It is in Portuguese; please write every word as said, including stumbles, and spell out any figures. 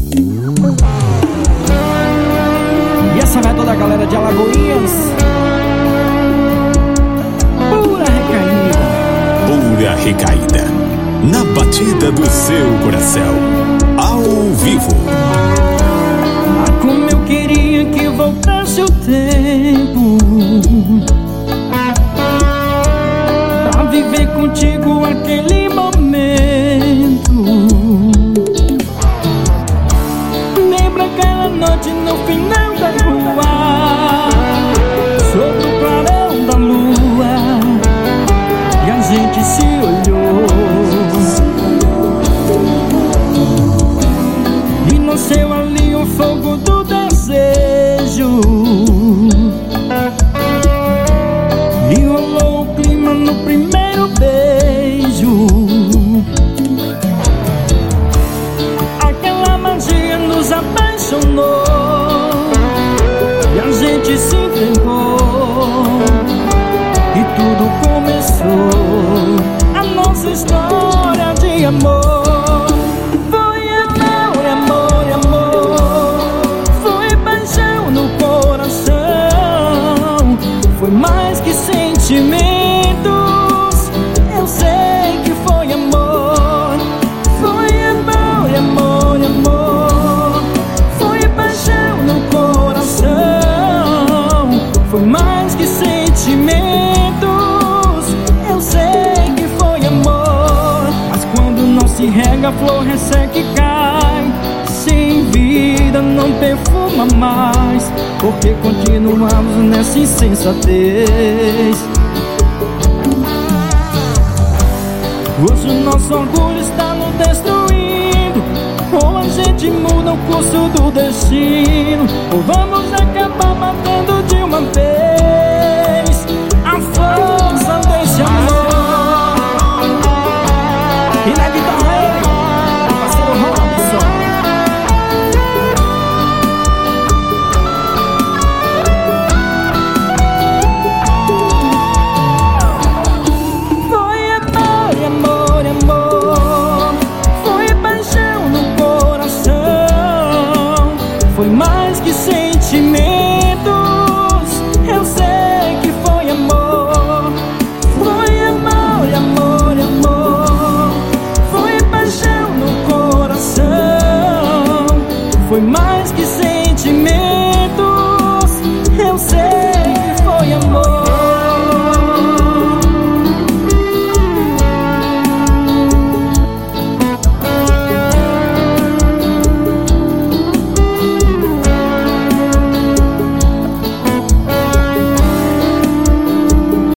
E essa vai toda a galera de Alagoinhas. Pura recaída. Pura recaída. Na batida do seu coração. Ao vivo. Ah, como eu queria que voltasse o tempo pra viver contigo aquele momento. Lembra aquela noite no final da rua, sob o clarão da lua, e a gente se olhou e nasceu ali o fogo do desejo. E rolou o clima no primeiro beijo. Aquela magia nos apaixonou e a gente se entregou. E tudo começou, a nossa história de amor. Foi amor, amor, amor. Foi paixão no coração. Foi mais que sentimentos. Eu sei que foi amor. Foi amor, amor, amor. Foi paixão no coração. Foi mais que sentimentos. Eu sei que foi amor. Mas quando não se rega, a flor resseca e cai. Sem vida não perfuma mais, porque continuamos nessa insensatez. Hoje o nosso orgulho está nos destruindo. Ou a gente muda o curso do destino, ou vamos acabar matando de uma vez a força desse amor. E na guitarra ele, parceiro Robson. Foi amor, amor, amor. Foi paixão no coração. Foi mais que sentimentos. Eu sei que foi amor. Foi amor, amor, amor. Foi paixão no coração. Foi mais que